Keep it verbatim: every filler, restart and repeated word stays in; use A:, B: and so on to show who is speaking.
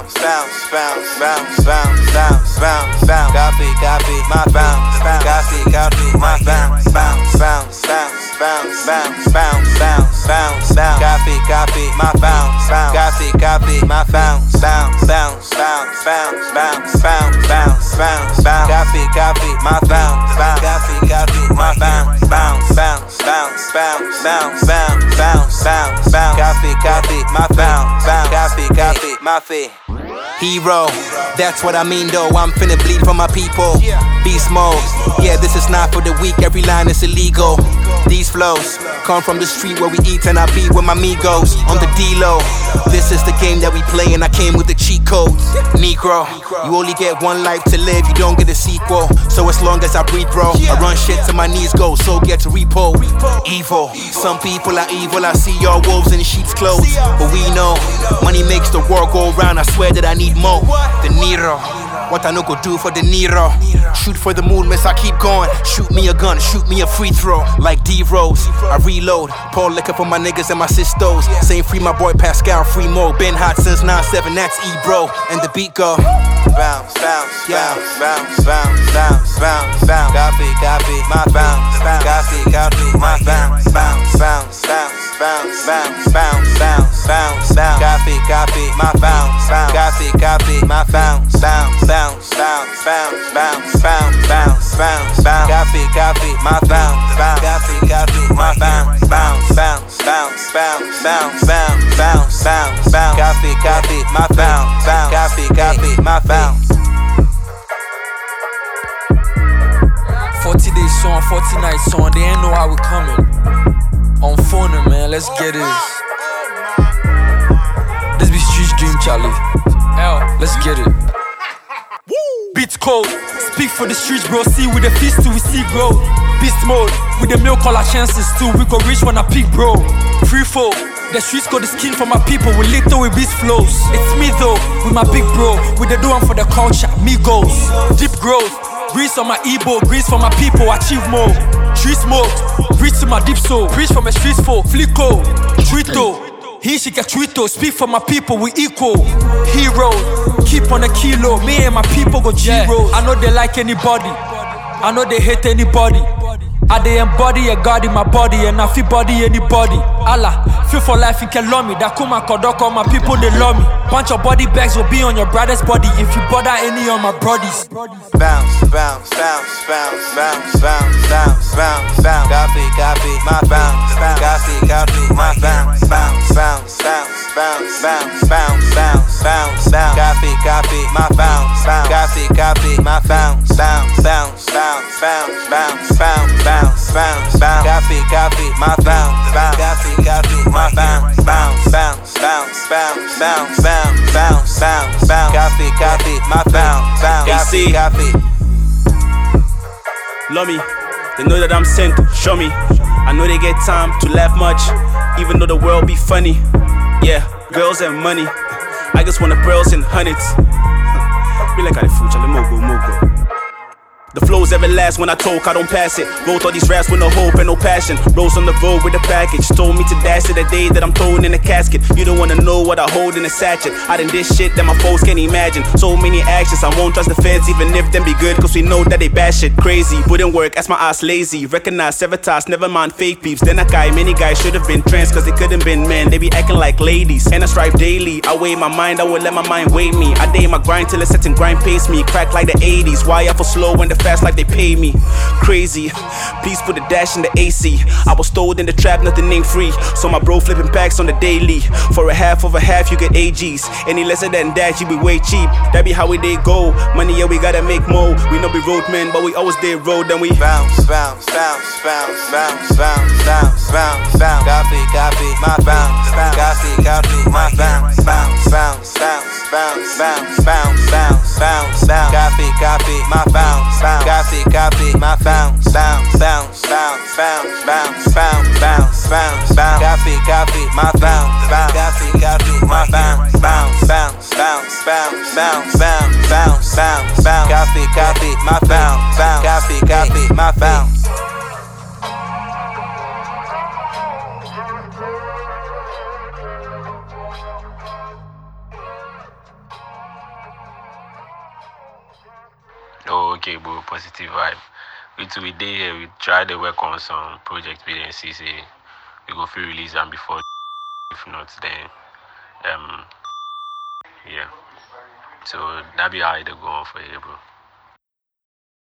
A: bounce, bounce, bounce, bounce, bounce, bounce, bounce, bounce. Copy, copy, my bounce, copy, copy, my bounce, bounce, bounce, bounce, bounce, bounce, bounce, bounce, bounce, bounce. Copy, copy, my bounce, copy, copy, my bounce, bounce, bounce, bounce, bounce, bounce, bounce, bounce, bounce, bounce. Copy, copy, my bounce, copy, copy, my bounce, bounce, bounce, bounce, bounce, bounce, bounce, bounce, bounce, bounce. Copy, copy, my bounce, copy, copy, my fee. Hero, that's what I mean though. I'm finna bleed for my people. Beast mode, yeah, this is not for the weak. Every line is illegal. These flows come from the street where we eat and I be with my amigos on the D-Lo. This is the game that we play and I came with the cheat codes. Negro, you only get one life to live, you don't get a sequel. So as long as I breathe, bro, I run shit till my knees go, so get to repo. Evil, some people are evil, I see y'all wolves in sheep's clothes. But we know, money makes the world go round, I swear that I need more. De Niro, what I no go do for De Niro. Shoot for the moon, miss, I keep going. Shoot me a gun, shoot me a free throw. Like D-Rose, I reload. Pour liquor for my niggas and my sisters. Saying free my boy Pascal, free Mo. Been hot since nine seven, that's E-Bro. And the beat go bounce, bounce, bounce, bounce, bounce, bounce, bounce, bounce. Copy, copy, my bounce, copy, copy, my bounce, bounce, bounce, bounce, bounce, bounce, bounce, bounce, bounce, bounce. Copy, copy, my bounce, copy, copy, my bounce, bounce, bounce, bounce, bounce, bounce, bounce, bounce, bounce, bounce. Copy, copy, my bounce, copy, copy, my bounce, bounce, bounce, bounce, bounce, bounce, bounce, bounce, bounce, bounce. Copy, copy, my bounce, copy, copy, my bounce.
B: forty days song, forty nights song, they ain't know how we coming. On phone, man, let's get this. This be Street Dream, Charlie. L, let's get it. Beats cold, speak for the streets, bro. See with the feast till we see growth. Beast mode, with the milk all our chances too. We go reach when I peak, bro. Free fall, the streets got the skin for my people. We little with beast flows. It's me though, with my big bro. With the doing for the culture, me goes. Deep growth. Grease on my ebo, grease for my people, achieve more. Tree smoke, reach to my deep soul. Preach for my streets for Flico, Trito. He should get Trito, speak for my people, we equal. Hero, keep on a kilo. Me and my people go G-Roll. I know they like anybody, I know they hate anybody. I they embody a God in my body and I feel body anybody. Allah, feel for life you can love me. That kuma kodoko, my people they love me. Bunch of body bags will be on your brother's body if you bother any of my brodies.
A: Bounce, bounce, bounce, bounce, bounce, bounce, bounce, bounce, bounce. Copy, copy, my bounce, copy, copy, my bounce, bounce, bounce, bounce, bounce, bounce, bounce, bounce, bounce, bounce. Copy, copy, my bounce, copy, copy, my bounce, bounce, bounce, bounce, bounce, bounce, bounce, bounce, bounce, bounce. Copy, copy, my bounce, copy, copy, my bounce, bounce, bounce, bounce, bounce, bounce, bounce, bounce, bounce, bounce. Copy, copy, my bounce, copy, copy.
C: Love me, they know that I'm sent, show me. I know they get time to laugh much, even though the world be funny. Yeah, girls and money, I just want the pearls and hundreds. Be like I food, chale mogo mogo. The flows ever last when I talk, I don't pass it. Wrote all these raps with no hope and no passion. Rose on the road with a package. Told me to dash it the day that I'm thrown in a casket. You don't wanna know what I hold in a sachet. I done this shit that my foes can't imagine. So many actions, I won't trust the feds even if them be good. Cause we know that they bash shit crazy. Wouldn't work, as my ass lazy. Recognize sabotage, never mind fake peeps. Then a guy, many guys should have been trans cause they couldn't been men. They be acting like ladies. And I strive daily. I weigh my mind, I will let my mind weigh me. I day my grind till it's set and grind pace me. Crack like the eighties. Why I for slow when the fast like they pay me. Crazy, please put a dash in the A C. I was told in the trap nothing ain't free. So my bro flipping packs on the daily. For a half of a half you get A Gs. Any lesser than that you be way cheap. That be how we they go. Money yeah we gotta make more. We know be roadmen but we always did road. Then we
A: bounce, bounce, bounce, bounce, bounce, bounce, bounce, bounce, bounce. Copy, copy, my bounce, copy, copy, my bounce, bounce, bounce, bounce, bounce, bounce, bounce, bounce, bounce, bounce. Copy, copy, my bounce, copy, copy, my bounce, bounce, bounce, bounce, bounce, bounce, bounce, bounce, bounce, bounce. Copy, copy, my bounce, copy, copy, my bounce, bounce, bounce, bounce, bounce, bounce, bounce, bounce, bounce, bounce. Copy, copy, my bounce, copy, copy, my bounce.
D: Oh, okay, bro. Positive vibe. We two we day here. We try to work on some projects. We then see say we go free release them before. If not, then um yeah. So that be how it go on for you, bro.